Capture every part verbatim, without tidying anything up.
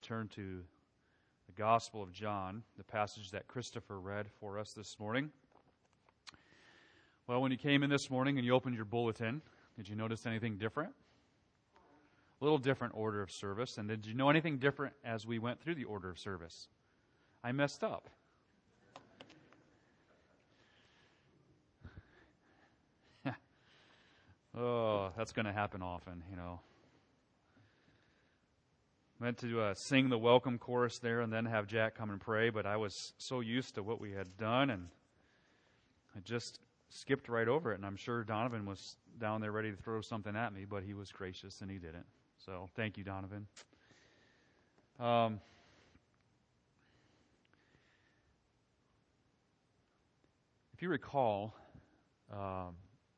turn to the Gospel of John, the passage that Christopher read for us this morning. Well, when you came in this morning and you opened your bulletin, did you notice anything different? A little different order of service. And did you know anything different as we went through the order of service? I messed up. Oh, that's going to happen often, you know. Meant to uh, sing the welcome chorus there and then have Jack come and pray, but I was so used to what we had done, and I just skipped right over it. And I'm sure Donovan was down there ready to throw something at me, but he was gracious and he didn't. So thank you, Donovan. Um, if you recall, um,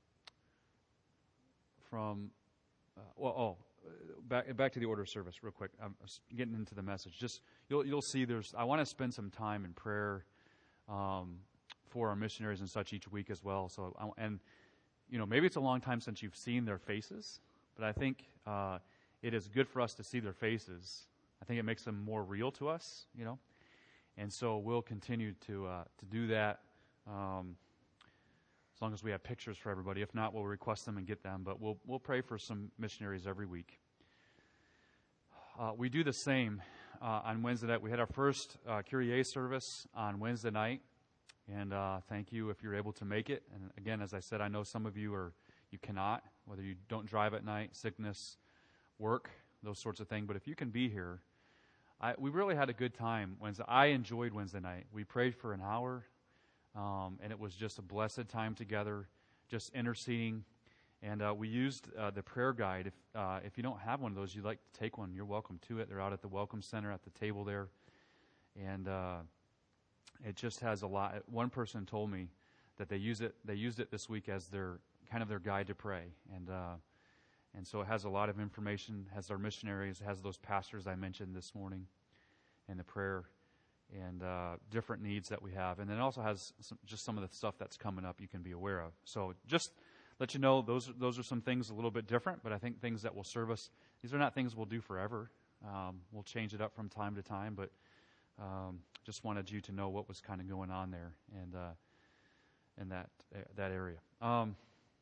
from uh, well, oh. Back back to the order of service real quick. I'm getting into the message. Just you'll you'll see there's I want to spend some time in prayer um, for our missionaries and such each week as well. So I, and you know maybe it's a long time since you've seen their faces, but I think uh, it is good for us to see their faces. I think it makes them more real to us, you know. And so we'll continue to uh, to do that um, as long as we have pictures for everybody. If not, we'll request them and get them. But we'll we'll pray for some missionaries every week. Uh, we do the same uh, on Wednesday night. We had our first uh, Kyrie service on Wednesday night, and uh, thank you if you're able to make it. And again, as I said, I know some of you are you cannot, whether you don't drive at night, sickness, work, those sorts of things. But if you can be here, I, we really had a good time Wednesday. I enjoyed Wednesday night. We prayed for an hour, um, and it was just a blessed time together, just interceding. And uh, we used uh, the prayer guide. If uh, if you don't have one of those, you'd like to take one, you're welcome to it. They're out at the Welcome Center at the table there. And uh, it just has a lot. One person told me that they use it. They used it this week as their kind of their guide to pray. And uh, and so it has a lot of information. Has our missionaries, has those pastors I mentioned this morning, and the prayer, and uh, different needs that we have. And then it also has some, just some of the stuff that's coming up you can be aware of. So just let you know, those those are some things a little bit different, but I think things that will serve us. These are not things we'll do forever. Um, we'll change it up from time to time, but um, just wanted you to know what was kind of going on there and uh, in that uh, that area. Um,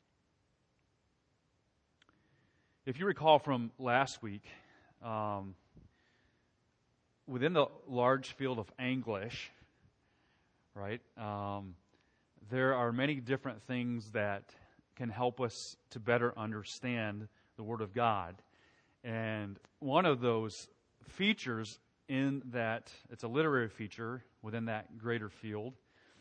if you recall from last week, um, within the large field of English, right, um, there are many different things that can help us to better understand the Word of God. And one of those features in that, it's a literary feature within that greater field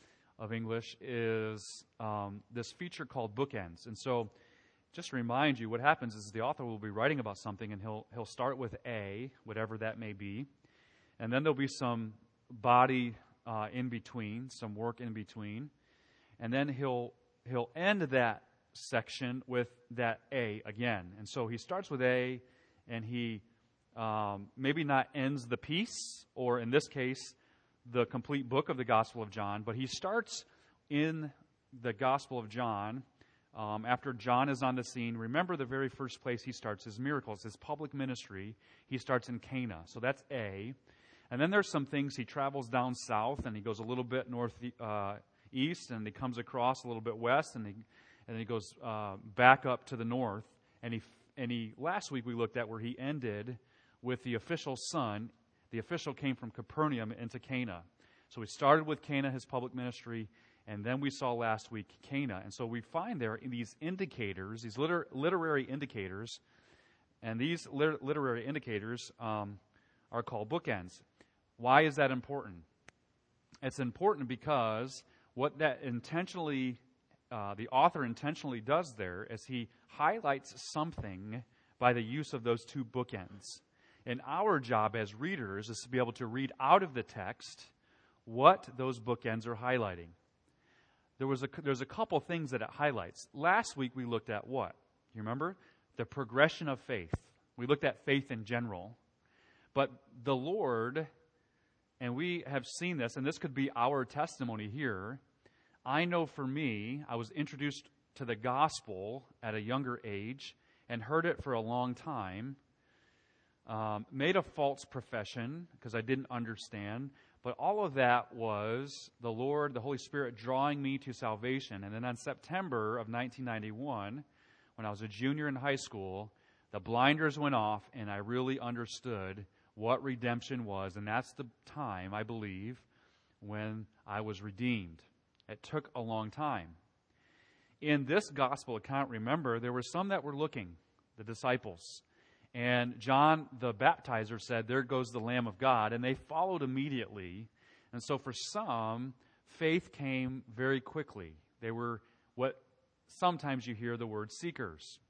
of English, is um, this feature called bookends. And so, just to remind you, what happens is the author will be writing about something, and he'll he'll start with A, whatever that may be, and then there'll be some body uh, in between, some work in between, and then he'll he'll end that section with that A again. And so he starts with A, and he um, maybe not ends the piece, or in this case, the complete book of the Gospel of John, but he starts in the Gospel of John um, after John is on the scene. Remember, the very first place he starts his miracles, his public ministry. He starts in Cana, so that's A. And then there's some things. He travels down south, and he goes a little bit north uh, east, and he comes across a little bit west, and he And then he goes uh, back up to the north. And he, and he, last week we looked at where he ended with the official son. The official came from Capernaum into Cana. So we started with Cana, his public ministry, and then we saw last week Cana. And so we find there these indicators, these liter- literary indicators, and these liter- literary indicators um, are called bookends. Why is that important? It's important because what that intentionally Uh, the author intentionally does there is he highlights something by the use of those two bookends. And our job as readers is to be able to read out of the text what those bookends are highlighting. There was a, there's a couple things that it highlights. Last week we looked at what? You remember? The progression of faith. We looked at faith in general. But the Lord, and we have seen this, and this could be our testimony here. I know for me, I was introduced to the gospel at a younger age and heard it for a long time. um, made a false profession because I didn't understand. But all of that was the Lord, the Holy Spirit, drawing me to salvation. And then on September of nineteen ninety-one, when I was a junior in high school, the blinders went off, and I really understood what redemption was. And that's the time, I believe, when I was redeemed. It took a long time. In this gospel account, remember, there were some that were looking, the disciples. And John the baptizer said, "There goes the Lamb of God," and they followed immediately. And so for some, faith came very quickly. They were what sometimes you hear the word seekers.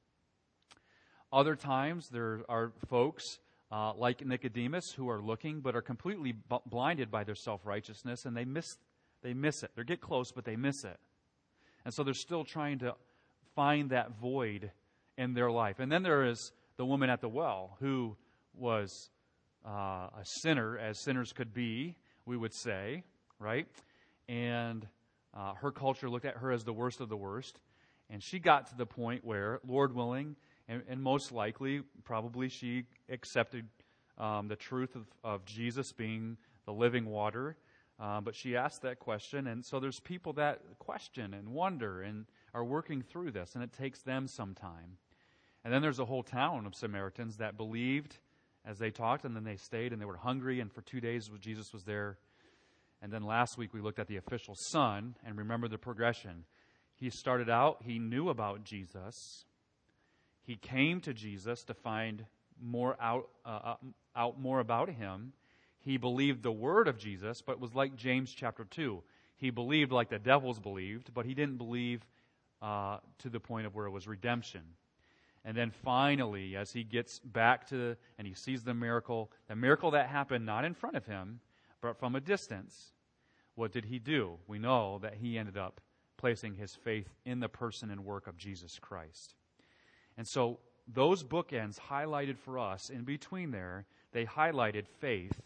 Other times there are folks uh, like Nicodemus who are looking but are completely b- blinded by their self-righteousness, and they miss they miss it. They get close, but they miss it. And so they're still trying to find that void in their life. And then there is the woman at the well, who was uh, a sinner, as sinners could be, we would say, right? And uh, her culture looked at her as the worst of the worst. And she got to the point where, Lord willing, and, and most likely, probably she accepted um, the truth of, of Jesus being the living water. Um, but she asked that question, and so there's people that question and wonder and are working through this, and it takes them some time. And then there's a whole town of Samaritans that believed as they talked, and then they stayed, and they were hungry, and for two days Jesus was there. And then last week we looked at the official son, and remember the progression. He started out, he knew about Jesus. He came to Jesus to find more out, uh, out more about him. He believed the word of Jesus, but it was like James chapter two. He believed like the devils believed, but he didn't believe uh, to the point of where it was redemption. And then finally, as he gets back to, and he sees the miracle, the miracle that happened not in front of him, but from a distance, what did he do? We know that he ended up placing his faith in the person and work of Jesus Christ. And so those bookends highlighted for us, in between there, they highlighted faith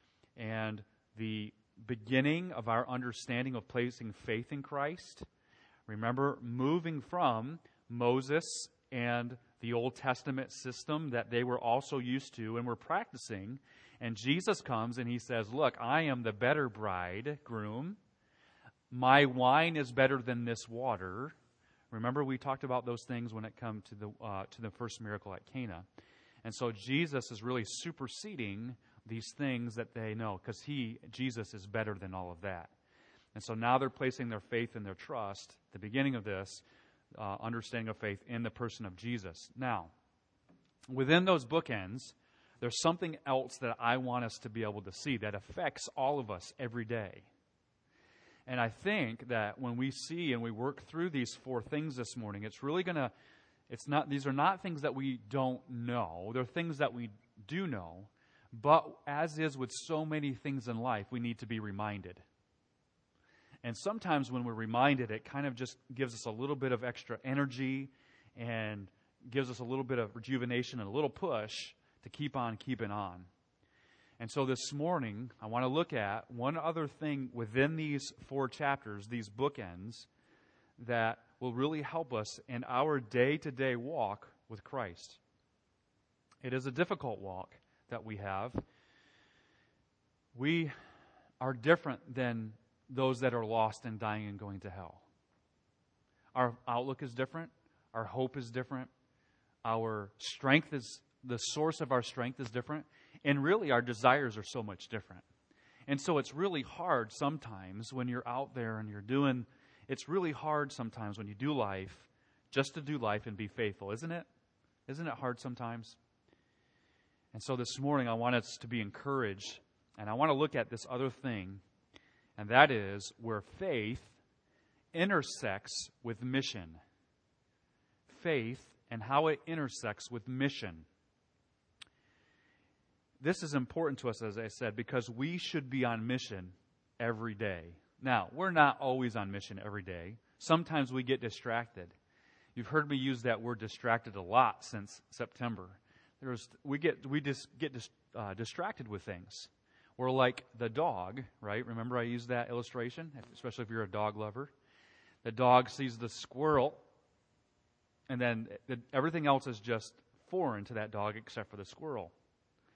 and the beginning of our understanding of placing faith in Christ. Remember, moving from Moses and the Old Testament system that they were also used to and were practicing. And Jesus comes and he says, "Look, I am the better bridegroom. My wine is better than this water." Remember, we talked about those things when it comes to the uh, to the first miracle at Cana. And so Jesus is really superseding these things that they know, because he, Jesus, is better than all of that. And so now they're placing their faith and their trust, the beginning of this, uh, understanding of faith in the person of Jesus. Now, within those bookends, there's something else that I want us to be able to see that affects all of us every day. And I think that when we see and we work through these four things this morning, it's really going to, it's not, these are not things that we don't know. They're things that we do know. But as is with so many things in life, we need to be reminded. And sometimes when we're reminded, it kind of just gives us a little bit of extra energy and gives us a little bit of rejuvenation and a little push to keep on keeping on. And so this morning, I want to look at one other thing within these four chapters, these bookends, that will really help us in our day-to-day walk with Christ. It is a difficult walk that we have. We are different than those that are lost and dying and going to hell. Our outlook is different. Our hope is different. Our strength is, the source of our strength is different. And really, our desires are so much different. And so it's really hard sometimes when you're out there and you're doing, it's really hard sometimes when you do life, just to do life and be faithful, isn't it? Isn't it hard sometimes? And so this morning, I want us to be encouraged, and I want to look at this other thing, and that is where faith intersects with mission. Faith and how it intersects with mission. This is important to us, as I said, because we should be on mission every day. Now, we're not always on mission every day. Sometimes we get distracted. You've heard me use that word distracted a lot since September. There's, we get we just get dis, uh, distracted with things. We're like the dog, right? Remember I used that illustration, especially if you're a dog lover. The dog sees the squirrel, and then the, everything else is just foreign to that dog except for the squirrel.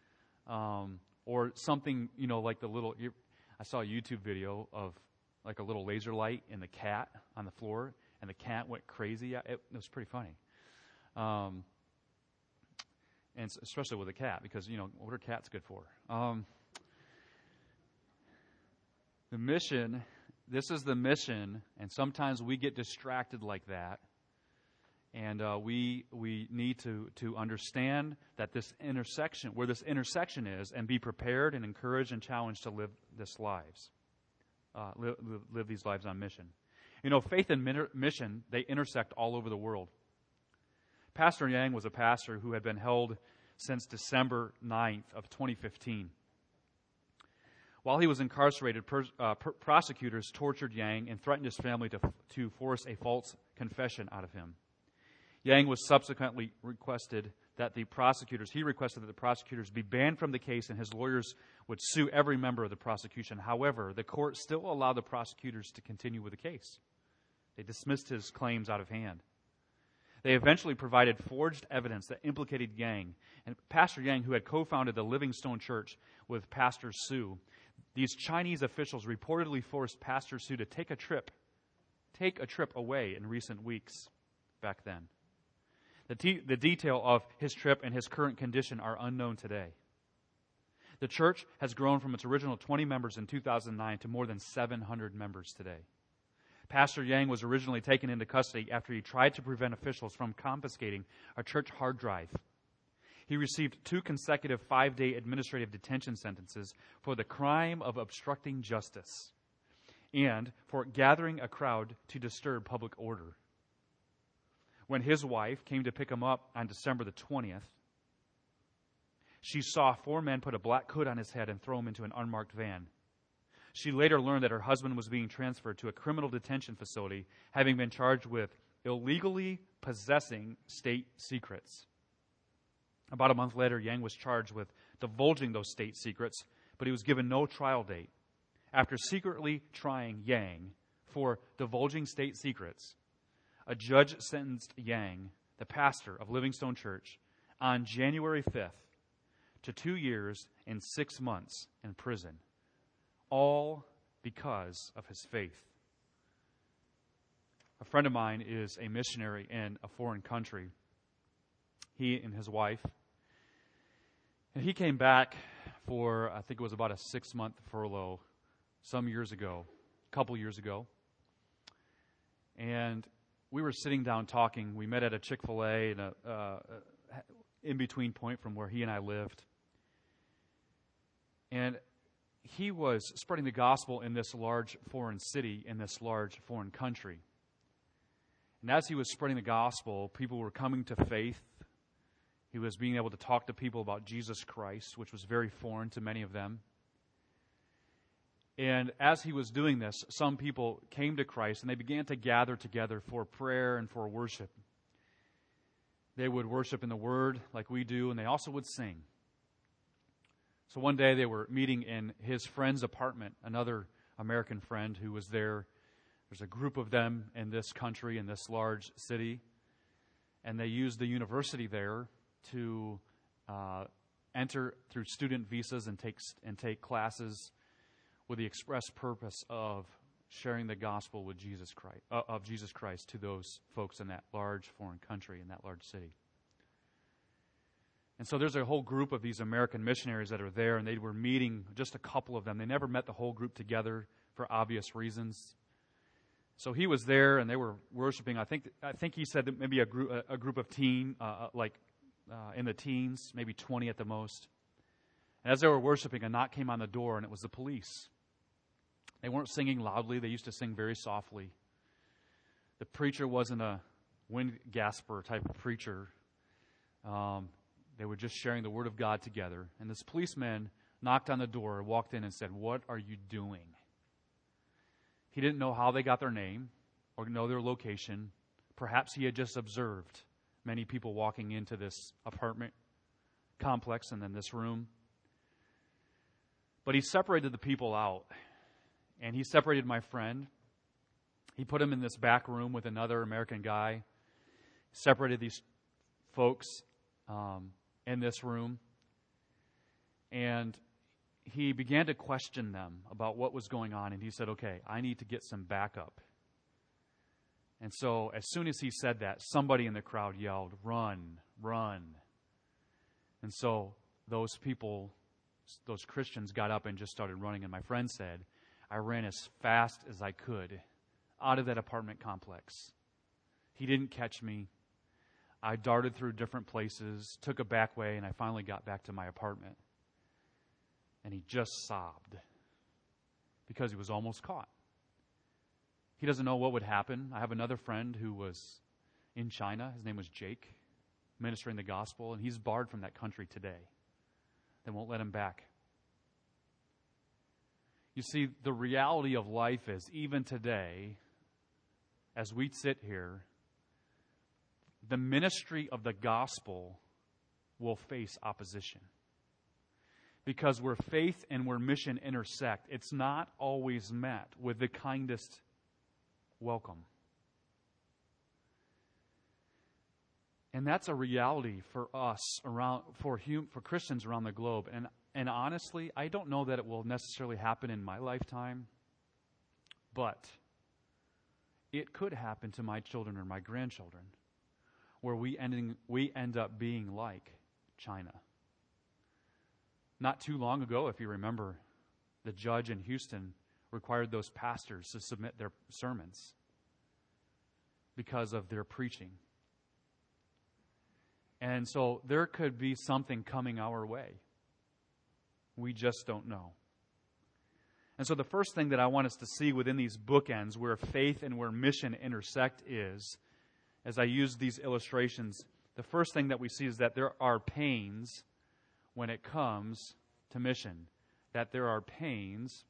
um, or something, you know, like the little, you, I saw a YouTube video of like a little laser light and the cat on the floor, and the cat went crazy. It, it was pretty funny. Um, and especially with a cat, because, you know, what are cats good for? Um, the mission, this is the mission, and sometimes we get distracted like that. And uh, we we need to, to understand that this intersection, where this intersection is, and be prepared and encouraged and challenged to live this lives, uh, live, live these lives on mission. You know, faith and min- mission, they intersect all over the world. Pastor Yang was a pastor who had been held since December ninth of twenty fifteen. While he was incarcerated, per, uh, per, prosecutors tortured Yang and threatened his family to, to force a false confession out of him. Yang was subsequently requested that the prosecutors, he requested that the prosecutors be banned from the case, and his lawyers would sue every member of the prosecution. However, the court still allowed the prosecutors to continue with the case. They dismissed his claims out of hand. They eventually provided forged evidence that implicated Yang. And Pastor Yang, who had co-founded the Living Stone Church with Pastor Su, these Chinese officials reportedly forced Pastor Su to take a trip, take a trip away in recent weeks back then. The, te- the detail of his trip and his current condition are unknown today. The church has grown from its original twenty members in two thousand nine to more than seven hundred members today. Pastor Yang was originally taken into custody after he tried to prevent officials from confiscating a church hard drive. He received two consecutive five-day administrative detention sentences for the crime of obstructing justice and for gathering a crowd to disturb public order. When his wife came to pick him up on December the twentieth, she saw four men put a black hood on his head and throw him into an unmarked van. She later learned that her husband was being transferred to a criminal detention facility, having been charged with illegally possessing state secrets. About a month later, Yang was charged with divulging those state secrets, but he was given no trial date. After secretly trying Yang for divulging state secrets, a judge sentenced Yang, the pastor of Living Stone Church, on January fifth to two years and six months in prison, all because of his faith. A friend of mine is a missionary in a foreign country. He and his wife. And he came back for, I think it was about a six-month furlough some years ago, a couple years ago. And we were sitting down talking. We met at a Chick-fil-A in a uh, in-between point from where he and I lived. And he was spreading the gospel in this large foreign city, in this large foreign country. And as he was spreading the gospel, people were coming to faith. He was being able to talk to people about Jesus Christ, which was very foreign to many of them. And as he was doing this, some people came to Christ and they began to gather together for prayer and for worship. They would worship in the Word like we do, and they also would sing. So one day they were meeting in his friend's apartment, another American friend who was there. There's a group of them in this country, in this large city, and they used the university there to uh, enter through student visas and take and take classes with the express purpose of sharing the gospel with Jesus Christ, uh, of Jesus Christ to those folks in that large foreign country, in that large city. And so there's a whole group of these American missionaries that are there, and they were meeting, just a couple of them. They never met the whole group together for obvious reasons. So he was there, and they were worshiping. I think I think he said that maybe a group a, a group of teen, uh, like uh, in the teens, maybe twenty at the most. And as they were worshiping, a knock came on the door, and it was the police. They weren't singing loudly. They used to sing very softly. The preacher wasn't a wind gasper type of preacher. Um, they were just sharing the Word of God together. And this policeman knocked on the door, walked in and said, "What are you doing?" He didn't know how they got their name or know their location. Perhaps he had just observed many people walking into this apartment complex and then this room. But he separated the people out. And he separated my friend. He put him in this back room with another American guy. Separated these folks um, in this room. And he began to question them about what was going on. And he said, okay, I need to get some backup. And so as soon as he said that, somebody in the crowd yelled, run, run. And so those people, those Christians got up and just started running. And my friend said, I ran as fast as I could out of that apartment complex. He didn't catch me. I darted through different places, took a back way, and I finally got back to my apartment. And he just sobbed because he was almost caught. He doesn't know what would happen. I have another friend who was in China. His name was Jake, ministering the gospel, and he's barred from that country today. They won't let him back. You see, the reality of life is, even today, as we sit here, the ministry of the gospel will face opposition. Because where faith and where mission intersect, it's not always met with the kindest welcome. And that's a reality for us, around for hum, for Christians around the globe. And and honestly, I don't know that it will necessarily happen in my lifetime, but it could happen to my children or my grandchildren, where we ending we end up being like China. Not too long ago, if you remember, the judge in Houston required those pastors to submit their sermons because of their preaching. And so there could be something coming our way. We just don't know. And so the first thing that I want us to see within these bookends, where faith and where mission intersect, is, as I use these illustrations, the first thing that we see is that there are pains when it comes to mission. That there are pains.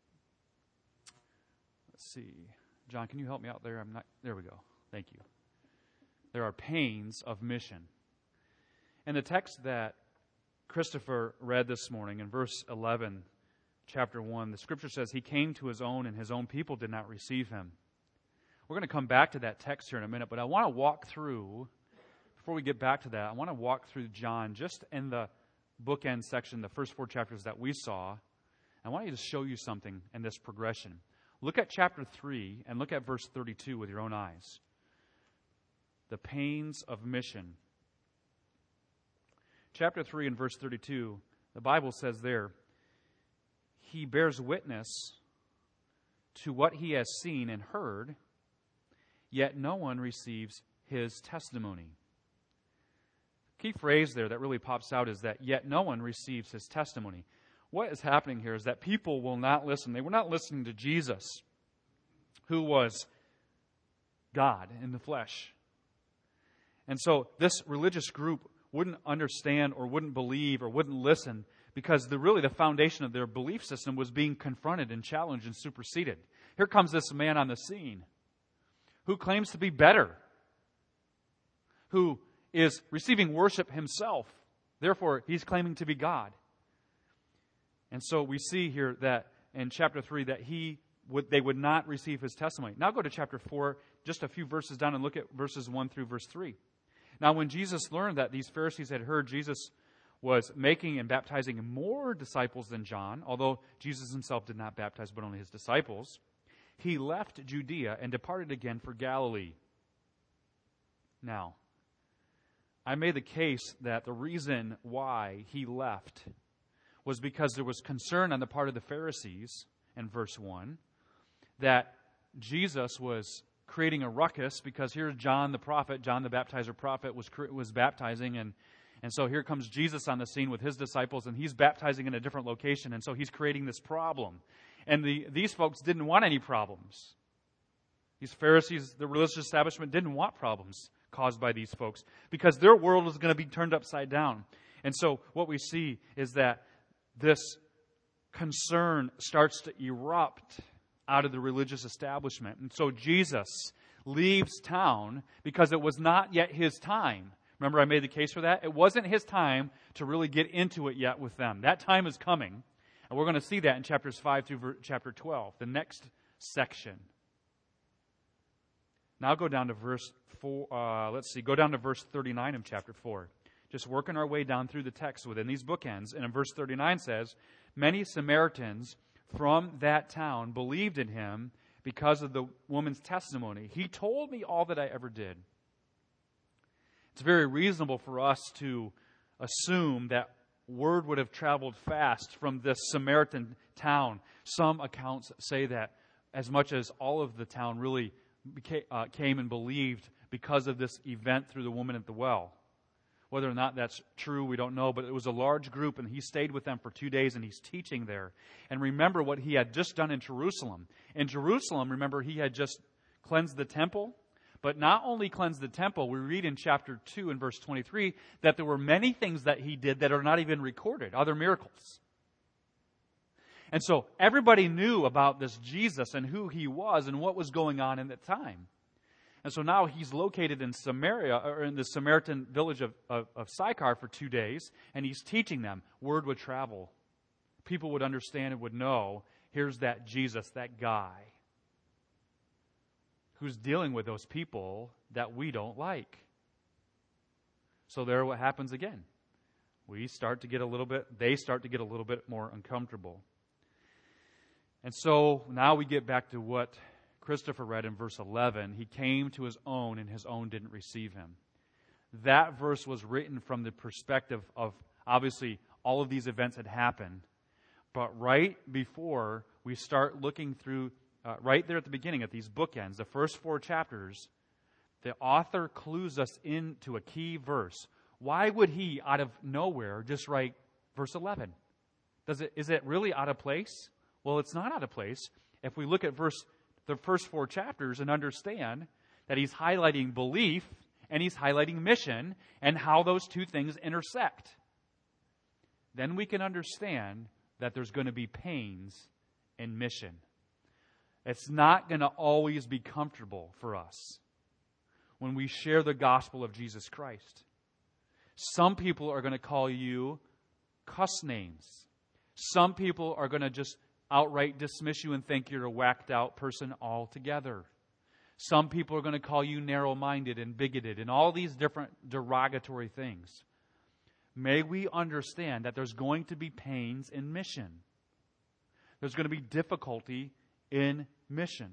Let's see. John, can you help me out there? I'm not. There we go. Thank you. There are pains of mission. And the text that Christopher read this morning in verse eleven, chapter one, the scripture says, he came to his own and his own people did not receive him. We're going to come back to that text here in a minute, but I want to walk through, before we get back to that, I want to walk through John just in the bookend section, the first four chapters that we saw. I want you to show you something in this progression. Look at chapter three and look at verse thirty-two with your own eyes. The pains of mission. Chapter three and verse thirty-two, the Bible says there, he bears witness to what he has seen and heard, yet no one receives his testimony. Key phrase there that really pops out is that yet no one receives his testimony. What is happening here is that people will not listen. They were not listening to Jesus, who was God in the flesh. And so this religious group wouldn't understand or wouldn't believe or wouldn't listen because the really the foundation of their belief system was being confronted and challenged and superseded. Here comes this man on the scene who claims to be better, who is receiving worship himself. Therefore, he's claiming to be God. And so we see here that in chapter three that he would they would not receive his testimony. Now go to chapter four, just a few verses down, and look at verses one through verse three. Now, when Jesus learned that these Pharisees had heard Jesus was making and baptizing more disciples than John, although Jesus himself did not baptize but only his disciples, he left Judea and departed again for Galilee. Now, I made the case that the reason why he left was because there was concern on the part of the Pharisees, in verse one, that Jesus was creating a ruckus because here's John the prophet, John the baptizer prophet was was baptizing, and, and so here comes Jesus on the scene with his disciples, and he's baptizing in a different location, and so he's creating this problem. And the these folks didn't want any problems. These Pharisees, the religious establishment, didn't want problems caused by these folks because their world was going to be turned upside down. And so what we see is that this concern starts to erupt out of the religious establishment. And so Jesus leaves town because it was not yet his time. Remember, I made the case for that? It wasn't his time to really get into it yet with them. That time is coming. And we're going to see that in chapters five through chapter twelve, the next section. Now go down to verse four. Uh, let's see, go down to verse thirty-nine of chapter four. just working our way down through the text within these bookends. And in verse thirty-nine says, many Samaritans from that town believed in him because of the woman's testimony. He told me all that I ever did. It's very reasonable for us to assume that word would have traveled fast from this Samaritan town. Some accounts say that as much as all of the town really became, uh, came and believed because of this event through the woman at the well. Whether or not that's true, we don't know, but it was a large group, and he stayed with them for two days, and he's teaching there. And remember what he had just done in Jerusalem. In Jerusalem, remember, he had just cleansed the temple. But not only cleansed the temple, we read in chapter two and verse twenty-three that there were many things that he did that are not even recorded, other miracles. And so everybody knew about this Jesus and who he was and what was going on in that time. And so now he's located in Samaria, or in the Samaritan village of, of, of Sychar for two days, and he's teaching them. Word would travel. People would understand and would know, here's that Jesus, that guy, who's dealing with those people that we don't like. So there what happens again. We start to get a little bit, they start to get a little bit more uncomfortable. And so now we get back to what Christopher read in verse eleven. He came to his own, and his own didn't receive him. That verse was written from the perspective of, obviously, all of these events had happened. But right before we start looking through, uh, right there at the beginning, at these bookends, the first four chapters, the author clues us into a key verse. Why would he, out of nowhere, just write verse eleven? Does it, is it really out of place? Well, it's not out of place. If we look at verse the first four chapters and understand that he's highlighting belief and he's highlighting mission and how those two things intersect, then we can understand that there's going to be pains in mission. It's not going to always be comfortable for us when we share the gospel of Jesus Christ. Some people are going to call you cuss names. Some people are going to just outright dismiss you and think you're a whacked out person altogether. Some people are going to call you narrow-minded and bigoted and all these different derogatory things. May we understand that there's going to be pains in mission. There's going to be difficulty in mission.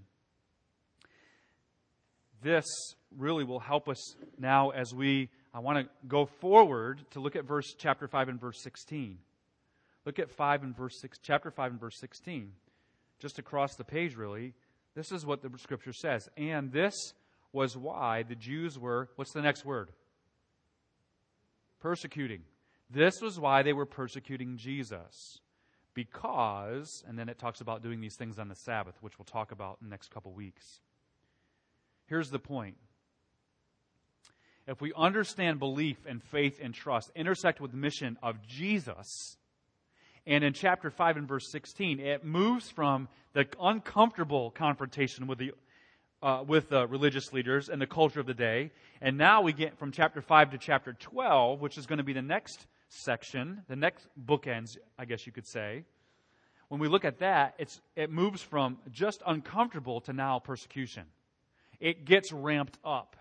This really will help us now as we, I want to go forward to look at verse chapter five and verse sixteen. Look at five and verse six, chapter five and verse sixteen. Just across the page, really. This is what the Scripture says. And this was why the Jews were, what's the next word? Persecuting. This was why they were persecuting Jesus. Because, and then it talks about doing these things on the Sabbath, which we'll talk about in the next couple weeks. Here's the point. If we understand belief and faith and trust intersect with the mission of Jesus, and in chapter five and verse sixteen, it moves from the uncomfortable confrontation with the uh, with the religious leaders and the culture of the day, and now we get from chapter five to chapter twelve, which is going to be the next section, the next bookends, I guess you could say. When we look at that, it's it moves from just uncomfortable to now persecution. It gets ramped up.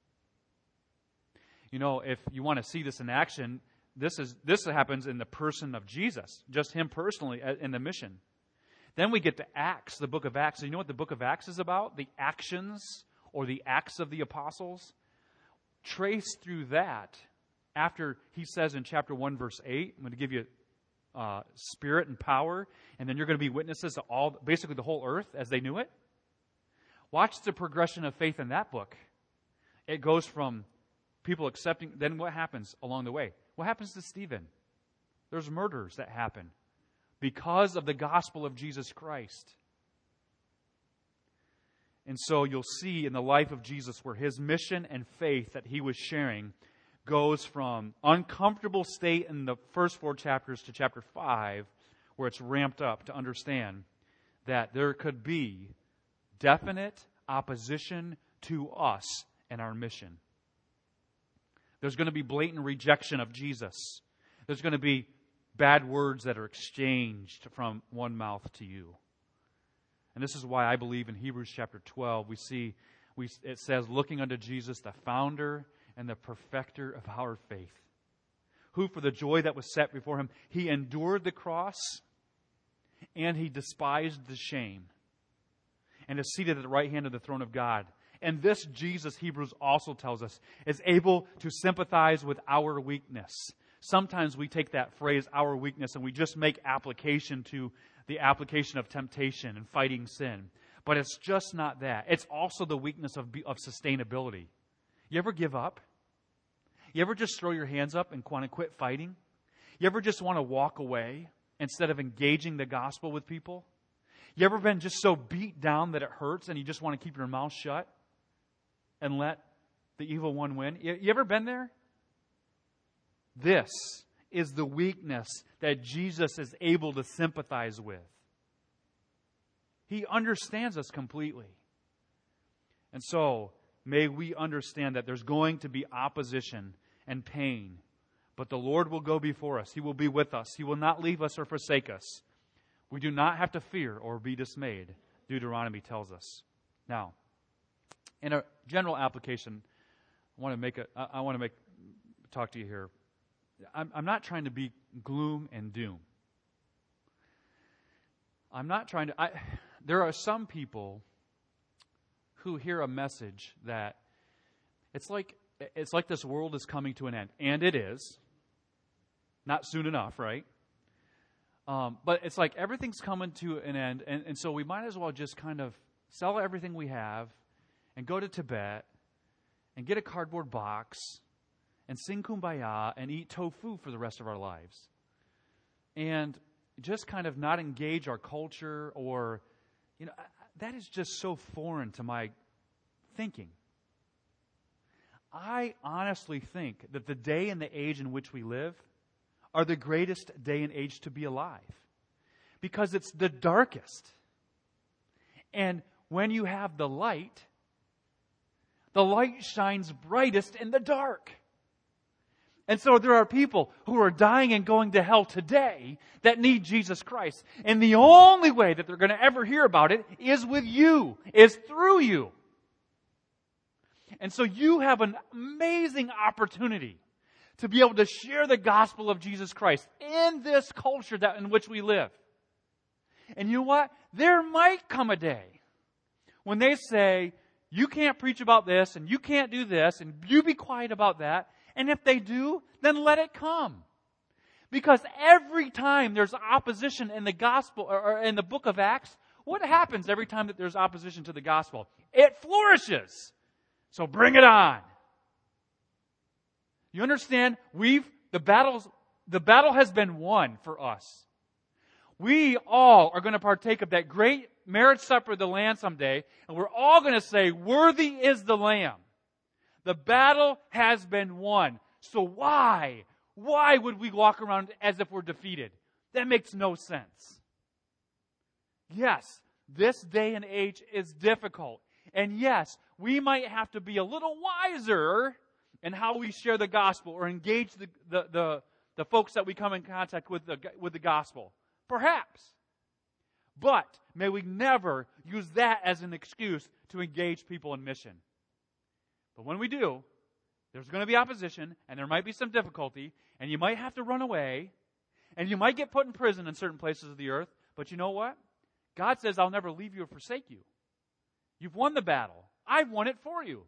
You know, if you want to see this in action, This is this happens in the person of Jesus, just him personally in the mission. Then we get to Acts, the book of Acts. So you know what the book of Acts is about? The actions or the acts of the apostles. Trace through that after he says in chapter one, verse eight, I'm going to give you uh, spirit and power, and then you're going to be witnesses to all, basically the whole earth as they knew it. Watch the progression of faith in that book. It goes from people accepting, then what happens along the way? What happens to Stephen? There's murders that happen because of the gospel of Jesus Christ. And so you'll see in the life of Jesus where his mission and faith that he was sharing goes from uncomfortable state in the first four chapters to chapter five, where it's ramped up to understand that there could be definite opposition to us and our mission. There's going to be blatant rejection of Jesus. There's going to be bad words that are exchanged from one mouth to you. And this is why I believe in Hebrews chapter twelve, we see, we, it says, looking unto Jesus, the founder and the perfecter of our faith. who for the joy that was set before him, he endured the cross, and he despised the shame, and is seated at the right hand of the throne of God. And this Jesus, Hebrews also tells us, is able to sympathize with our weakness. Sometimes we take that phrase, our weakness, and we just make application to the application of temptation and fighting sin. But it's just not that. It's also the weakness of, of sustainability. You ever give up? You ever just throw your hands up and want to quit fighting? You ever just want to walk away instead of engaging the gospel with people? You ever been just so beat down that it hurts and you just want to keep your mouth shut and let the evil one win? You, you ever been there? This is the weakness that Jesus is able to sympathize with. He understands us completely. And so, may we understand that there's going to be opposition and pain, but the Lord will go before us. He will be with us. He will not leave us or forsake us. We do not have to fear or be dismayed, Deuteronomy tells us. Now, in a general application, I want to make a, I want to make, talk to you here. I'm, I'm not trying to be gloom and doom. I'm not trying to, I, there are some people who hear a message that it's like, it's like this world is coming to an end. And it is. Not soon enough, right? Um, but it's like everything's coming to an end, and, and so we might as well just kind of sell everything we have and go to Tibet and get a cardboard box and sing Kumbaya and eat tofu for the rest of our lives. And just kind of not engage our culture or, you know, that is just so foreign to my thinking. I honestly think that the day and the age in which we live are the greatest day and age to be alive. Because it's the darkest. And when you have the light, the light shines brightest in the dark. And so there are people who are dying and going to hell today that need Jesus Christ. And the only way that they're going to ever hear about it is with you, is through you. And so you have an amazing opportunity to be able to share the gospel of Jesus Christ in this culture that in which we live. And you know what? There might come a day when they say, you can't preach about this, and you can't do this, and you be quiet about that. And if they do, then let it come. Because every time there's opposition in the gospel, or in the book of Acts, what happens every time that there's opposition to the gospel? It flourishes. So bring it on. You understand? We've, the battles, the battle has been won for us. We all are going to partake of that great marriage supper of the Lamb someday, and we're all going to say, worthy is the Lamb. The battle has been won. So why? Why would we walk around as if we're defeated? That makes no sense. Yes, this day and age is difficult. And yes, we might have to be a little wiser in how we share the gospel or engage the, the, the, the folks that we come in contact with the, with the gospel. Perhaps. But may we never use that as an excuse to engage people in mission. But when we do, there's going to be opposition, and there might be some difficulty, and you might have to run away, and you might get put in prison in certain places of the earth. But you know what? God says, I'll never leave you or forsake you. You've won the battle. I've won it for you.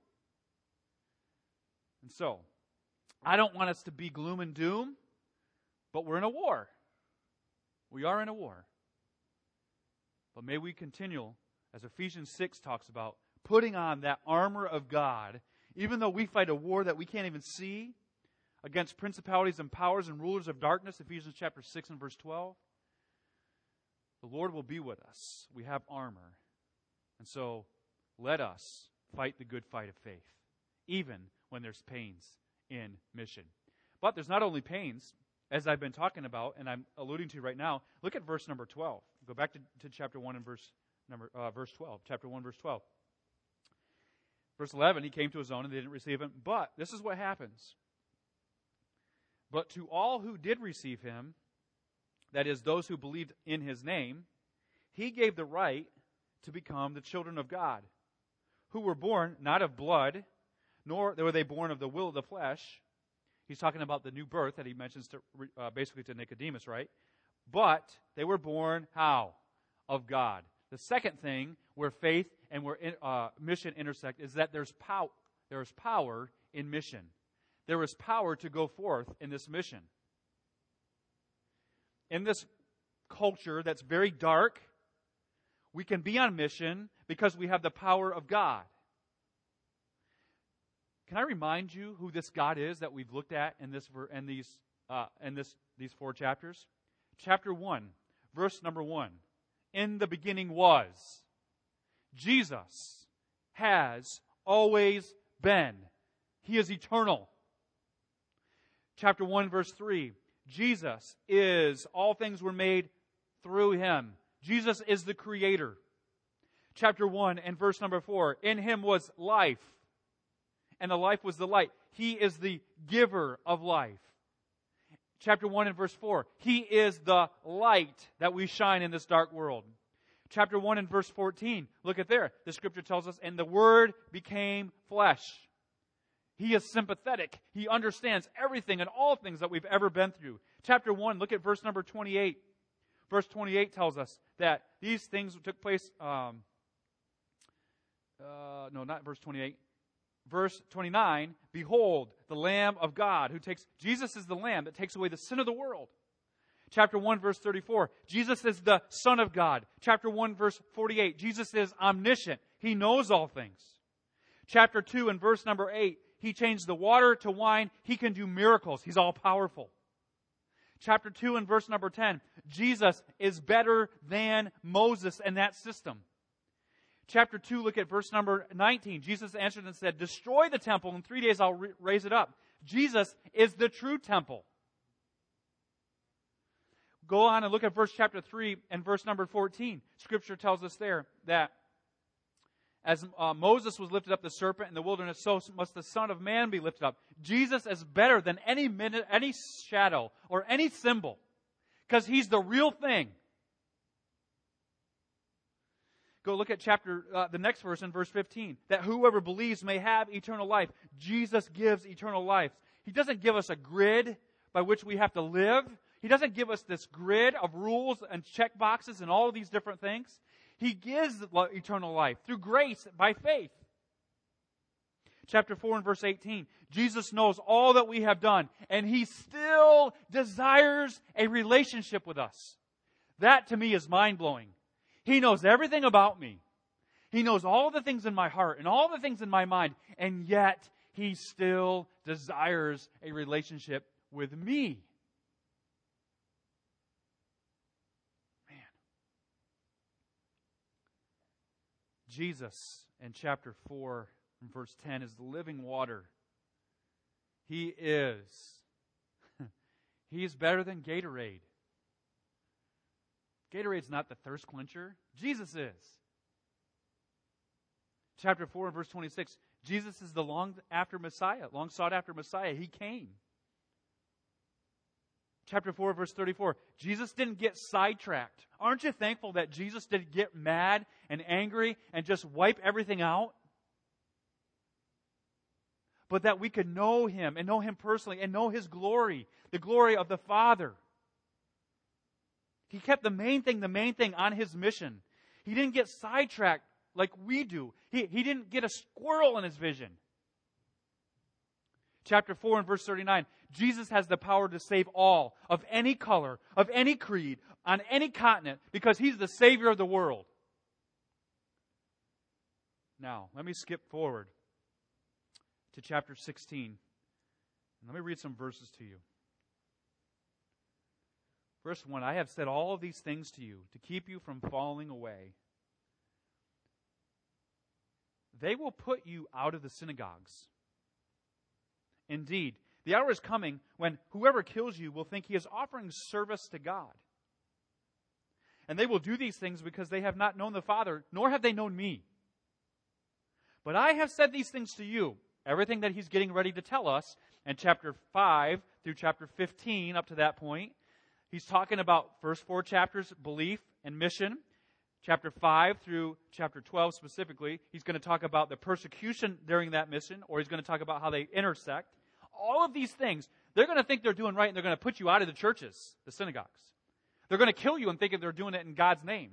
And so, I don't want us to be gloom and doom, but we're in a war. We are in a war. But may we continue, as Ephesians six talks about, putting on that armor of God, even though we fight a war that we can't even see, against principalities and powers and rulers of darkness, Ephesians chapter six and verse twelve. The Lord will be with us. We have armor. And so, let us fight the good fight of faith, even when there's pains in mission. But there's not only pains, as I've been talking about, and I'm alluding to right now. Look at verse number twelve. Go back to, to chapter one and verse number uh, verse twelve. Chapter one, verse twelve. Verse eleven, he came to his own and they didn't receive him. But this is what happens. But to all who did receive him, that is, those who believed in his name, he gave the right to become the children of God, who were born not of blood, nor were they born of the will of the flesh, He's talking about the new birth that he mentions to uh, basically to Nicodemus, right? But they were born how? Of God. The second thing where faith and where in, uh, mission intersect is that there's power. There is power in mission. There is power to go forth in this mission. In this culture that's very dark, we can be on mission because we have the power of God. Can I remind you who this God is that we've looked at in this in these uh, in this these four chapters? Chapter one, verse number one. In the beginning was. Jesus has always been. He is eternal. Chapter one, verse three. Jesus is, all things were made through Him. Jesus is the Creator. Chapter one and verse number four. In Him was life, and the life was the light. He is the giver of life. Chapter one and verse four. He is the light that we shine in this dark world. Chapter one and verse fourteen. Look at there. The scripture tells us, and the Word became flesh. He is sympathetic. He understands everything and all things that we've ever been through. Chapter one, look at verse number twenty-eight. Verse twenty-eight tells us that these things took place, um, uh, no, not verse twenty-eight. Verse twenty-nine, behold, the Lamb of God who takes, Jesus is the Lamb that takes away the sin of the world. Chapter one, verse thirty-four, Jesus is the Son of God. Chapter one, verse forty-eight, Jesus is omniscient. He knows all things. Chapter two and verse number eight, He changed the water to wine. He can do miracles. He's all powerful. Chapter two and verse number ten, Jesus is better than Moses and that system. Chapter two, look at verse number nineteen. Jesus answered and said, destroy the temple, in three days I'll re- raise it up. Jesus is the true temple. Go on and look at verse chapter three and verse number fourteen. Scripture tells us there that as uh, Moses was lifted up the serpent in the wilderness, so must the Son of Man be lifted up. Jesus is better than any minute, any shadow or any symbol, because He's the real thing. Go look at chapter, uh, the next verse in verse fifteen. That whoever believes may have eternal life. Jesus gives eternal life. He doesn't give us a grid by which we have to live. He doesn't give us this grid of rules and check boxes and all of these different things. He gives eternal life through grace by faith. Chapter four and verse eighteen. Jesus knows all that we have done, and He still desires a relationship with us. That to me is mind-blowing. He knows everything about me. He knows all the things in my heart and all the things in my mind, and yet He still desires a relationship with me. Man. Jesus in chapter four and verse ten is the living water. He is. He is better than Gatorade. Gatorade's not the thirst quencher. Jesus is. Chapter four and verse twenty-six. Jesus is the long after Messiah, long sought after Messiah. He came. Chapter four verse thirty-four. Jesus didn't get sidetracked. Aren't you thankful that Jesus didn't get mad and angry and just wipe everything out? But that we could know Him and know Him personally and know His glory, the glory of the Father. He kept the main thing, the main thing on His mission. He didn't get sidetracked like we do. He, he didn't get a squirrel in His vision. Chapter four and verse thirty-nine. Jesus has the power to save all, of any color, of any creed, on any continent, because He's the Savior of the world. Now, let me skip forward to chapter sixteen. And let me read some verses to you. Verse one, I have said all of these things to you to keep you from falling away. They will put you out of the synagogues. Indeed, the hour is coming when whoever kills you will think he is offering service to God. And they will do these things because they have not known the Father, nor have they known me. But I have said these things to you. Everything that He's getting ready to tell us in chapter five through chapter fifteen up to that point. He's talking about first four chapters, belief and mission. Chapter five through chapter twelve specifically, He's going to talk about the persecution during that mission, or He's going to talk about how they intersect. all of these things, they're going to think they're doing right, and they're going to put you out of the churches, the synagogues. They're going to kill you and think they're doing it in God's name.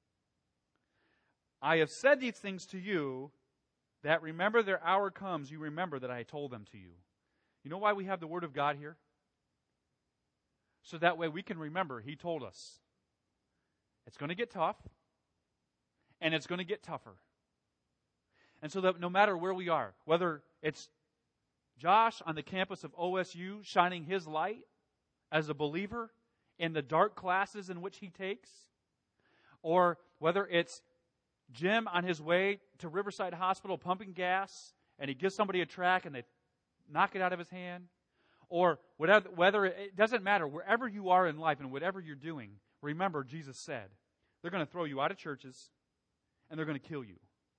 I have said these things to you, that remember their hour comes, you remember that I told them to you. You know why we have the Word of God here? So that way we can remember He told us. It's going to get tough, and it's going to get tougher. And so that no matter where we are, whether it's Josh on the campus of O S U shining his light as a believer in the dark classes in which he takes, or whether it's Jim on his way to Riverside Hospital pumping gas and he gives somebody a track and they knock it out of his hand, or whatever, whether it doesn't matter, wherever you are in life and whatever you're doing, remember Jesus said, they're going to throw you out of churches and they're going to kill you.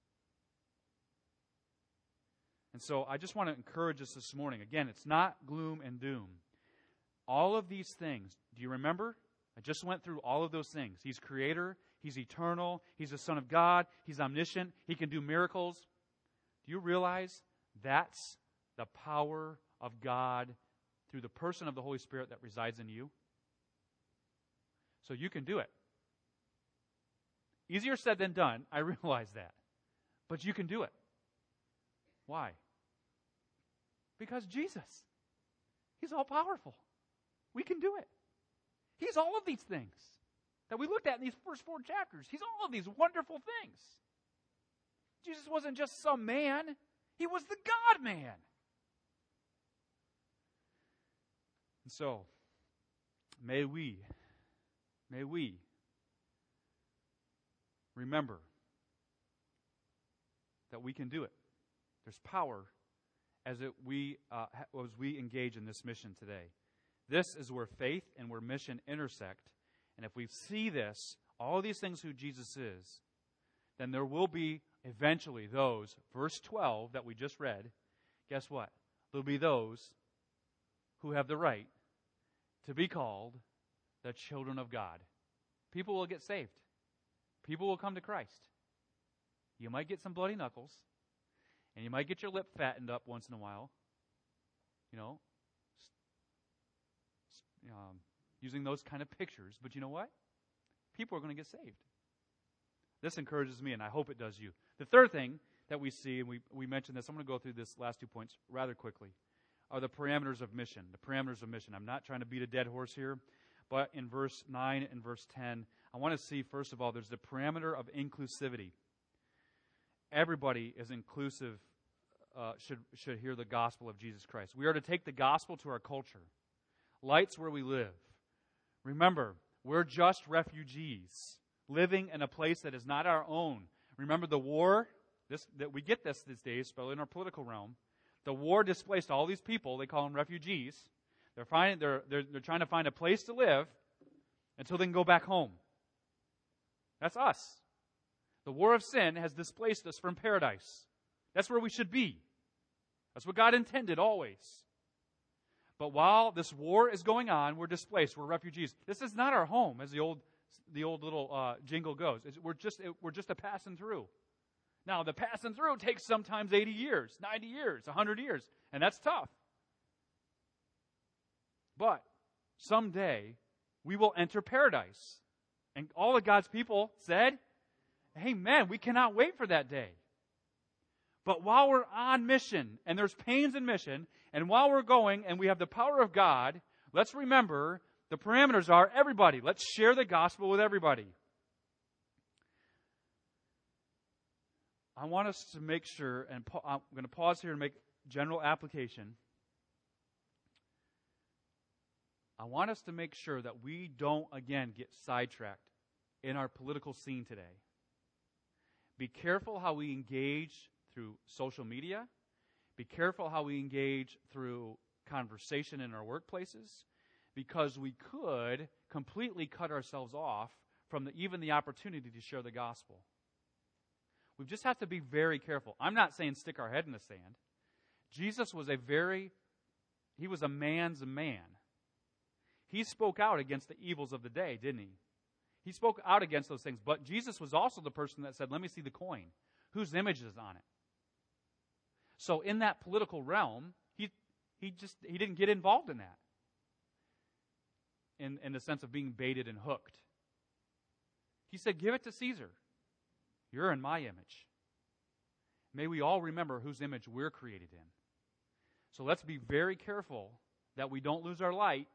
And so I just want to encourage us this morning. Again, it's not gloom and doom. All of these things, do you remember? I just went through all of those things. He's creator. He's eternal. He's the Son of God. He's omniscient. He can do miracles. Do you realize that's the power of God through the person of the Holy Spirit that resides in you? So you can do it. Easier said than done. I realize that. But you can do it. Why? Because Jesus. He's all powerful. We can do it. He's all of these things that we looked at in these first four chapters. He's all of these wonderful things. Jesus wasn't just some man. He was the God-man. And so, may we, may we remember that we can do it. There's power as it we uh, as we engage in this mission today. This is where faith and where mission intersect. And if we see this, all these things who Jesus is, then there will be eventually those, verse twelve that we just read, guess what? There'll be those who have the right to be called the children of God. People will get saved. People will come to Christ. You might get some bloody knuckles, and you might get your lip fattened up once in a while, you know, um, using those kind of pictures. But you know what? People are going to get saved. This encourages me, and I hope it does you. The third thing that we see, and we, we mentioned this, I'm going to go through this last two points rather quickly, are the parameters of mission. The parameters of mission. I'm not trying to beat a dead horse here, but in verse nine and verse ten, I want to see, first of all, there's the parameter of inclusivity. Everybody is inclusive, uh, should, should hear the gospel of Jesus Christ. We are to take the gospel to our culture. Lights where we live. Remember, we're just refugees living in a place that is not our own. Remember the war? This, that we get this these days, especially in our political realm. The war displaced all these people. They call them refugees. They're, finding, they're, they're, they're trying to find a place to live until they can go back home. That's us. The war of sin has displaced us from paradise. That's where we should be. That's what God intended always. But while this war is going on, we're displaced. We're refugees. This is not our home, as the old the old little uh, jingle goes. It's, we're just it, we're just a passing through. Now, the passing through takes sometimes eighty years, ninety years, one hundred years, and that's tough. But someday we will enter paradise. And all of God's people said, amen, we cannot wait for that day. But while we're on mission, and there's pains in mission, and while we're going and we have the power of God, let's remember the parameters are everybody. Let's share the gospel with everybody. I want us to make sure, and pa- I'm going to pause here and make general application. I want us to make sure that we don't, again, get sidetracked in our political scene today. Be careful how we engage through social media. Be careful how we engage through conversation in our workplaces, because we could completely cut ourselves off from the, even the opportunity to share the gospel. We just have to be very careful. I'm not saying stick our head in the sand. Jesus was a very, he was a man's man. He spoke out against the evils of the day, didn't he? He spoke out against those things. But Jesus was also the person that said, let me see the coin. Whose image is on it? So in that political realm, he He just he didn't get involved in that. In, in the sense of being baited and hooked. He said, give it to Caesar. You're in my image. May we all remember whose image we're created in. So let's be very careful that we don't lose our light.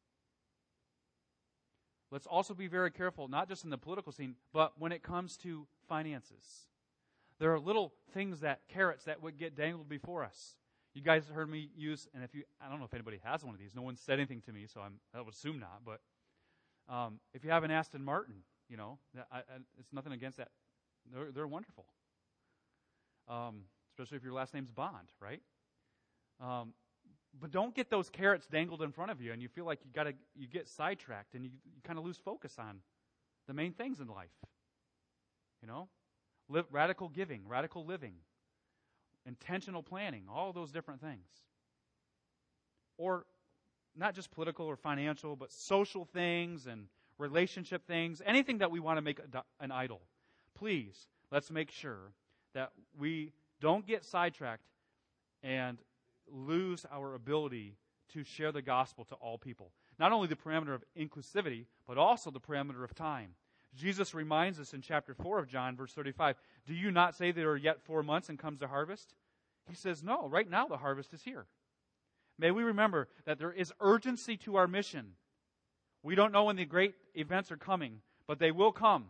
Let's also be very careful, not just in the political scene, but when it comes to finances. There are little things that, carrots that would get dangled before us. You guys heard me use, and if you, I don't know if anybody has one of these. No one said anything to me, so I'm, I would assume not. But um, if you have an Aston Martin, you know, I, I, it's nothing against that. They're, they're wonderful. Um, especially if your last name's Bond, right? Um, but don't get those carrots dangled in front of you, and you feel like you got to, you get sidetracked, and you, you kind of lose focus on the main things in life. You know, Live, radical giving, radical living. Intentional planning, all those different things. Or not just political or financial, but social things and relationship things, anything that we want to make a, an idol. Please, let's make sure that we don't get sidetracked and lose our ability to share the gospel to all people. Not only the parameter of inclusivity, but also the parameter of time. Jesus reminds us in chapter four of John, verse thirty-five, do you not say there are yet four months and comes the harvest? He says, no, right now the harvest is here. May we remember that there is urgency to our mission. We don't know when the great events are coming, but they will come.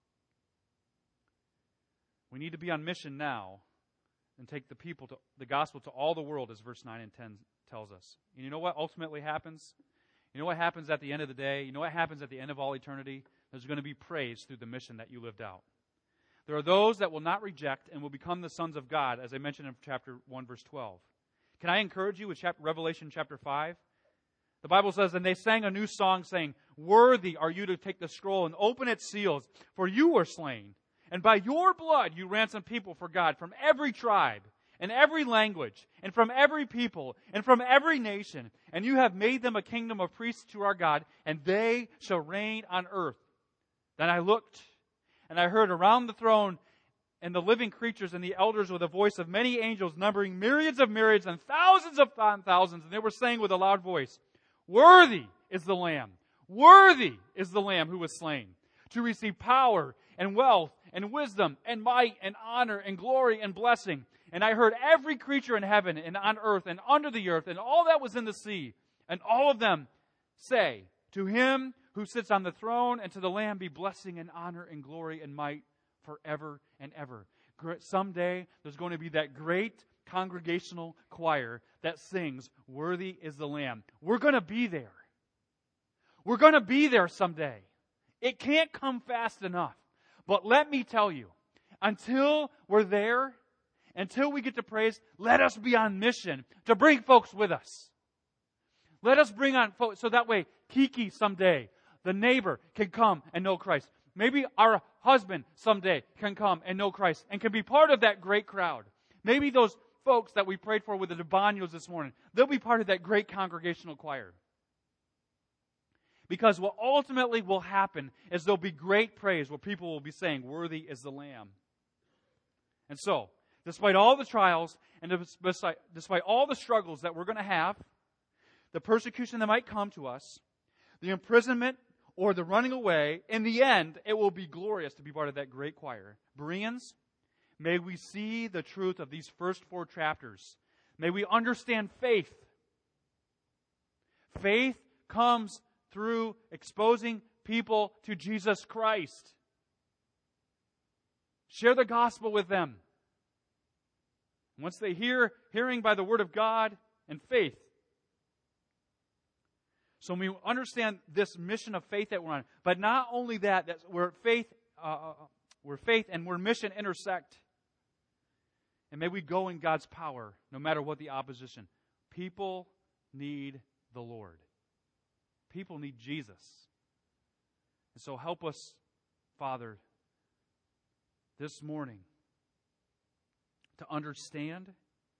We need to be on mission now and take the people to the gospel to all the world, as verse nine and ten tells us. And you know what ultimately happens? You know what happens at the end of the day? You know what happens at the end of all eternity? There's going to be praise through the mission that you lived out. There are those that will not reject and will become the sons of God, as I mentioned in chapter one, verse twelve. Can I encourage you with chapter, Revelation chapter five? The Bible says, and they sang a new song saying, worthy are you to take the scroll and open its seals, for you were slain. And by your blood you ransomed people for God from every tribe and every language and from every people and from every nation. And you have made them a kingdom of priests to our God, and they shall reign on earth. Then I looked, and I heard around the throne and the living creatures and the elders with a voice of many angels, numbering myriads of myriads and thousands of thousands. And they were saying with a loud voice, worthy is the Lamb, worthy is the Lamb who was slain, to receive power and wealth and wisdom and might and honor and glory and blessing. And I heard every creature in heaven and on earth and under the earth and all that was in the sea, and all of them say, to him who sits on the throne and to the Lamb be blessing and honor and glory and might forever and ever. Someday there's going to be that great congregational choir that sings, worthy is the Lamb. We're going to be there. We're going to be there someday. It can't come fast enough. But let me tell you, until we're there, until we get to praise, let us be on mission to bring folks with us. Let us bring on folks so that way Kiki someday, the neighbor, can come and know Christ. Maybe our husband someday can come and know Christ and can be part of that great crowd. Maybe those folks that we prayed for with the DeBanyos this morning, they'll be part of that great congregational choir. Because what ultimately will happen is there'll be great praise where people will be saying, worthy is the Lamb. And so, despite all the trials and despite, despite all the struggles that we're going to have, the persecution that might come to us, the imprisonment or the running away, in the end, it will be glorious to be part of that great choir. Bereans, may we see the truth of these first four chapters. May we understand faith. Faith comes through exposing people to Jesus Christ. Share the gospel with them. Once they hear, hearing by the word of God and faith. So we understand this mission of faith that we're on. But not only that, that we're faith, uh, we're faith and we're mission intersect. And may we go in God's power, no matter what the opposition. People need the Lord. People need Jesus. And so help us, Father, this morning to understand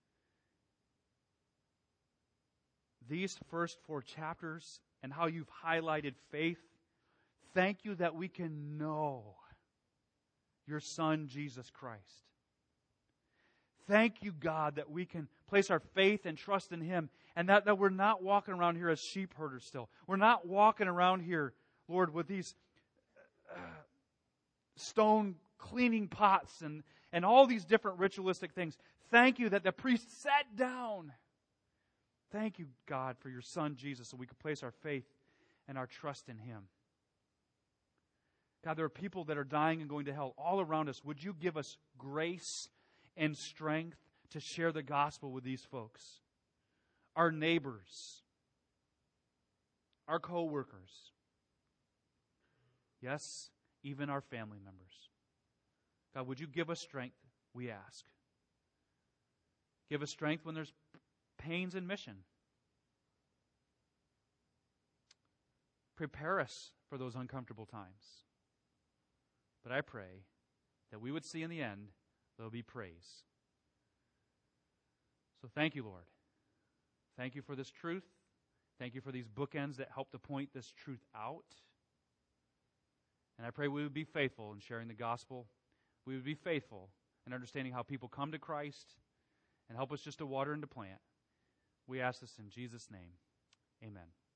these first four chapters and how you've highlighted faith. Thank you that we can know your Son, Jesus Christ. Thank you, God, that we can place our faith and trust in Him, and that, that we're not walking around here as sheep herders still. We're not walking around here, Lord, with these uh, stone cleaning pots and, and all these different ritualistic things. Thank you that the priest sat down. Thank you, God, for your Son, Jesus, so we can place our faith and our trust in Him. God, there are people that are dying and going to hell all around us. Would you give us grace and strength to share the gospel with these folks? Our neighbors, our co-workers, yes, even our family members. God, would you give us strength, we ask. Give us strength when there's pains in mission. Prepare us for those uncomfortable times. But I pray that we would see in the end there'll be praise. So thank you, Lord. Thank you for this truth. Thank you for these bookends that help to point this truth out. And I pray we would be faithful in sharing the gospel. We would be faithful in understanding how people come to Christ and help us just to water and to plant. We ask this in Jesus' name. Amen.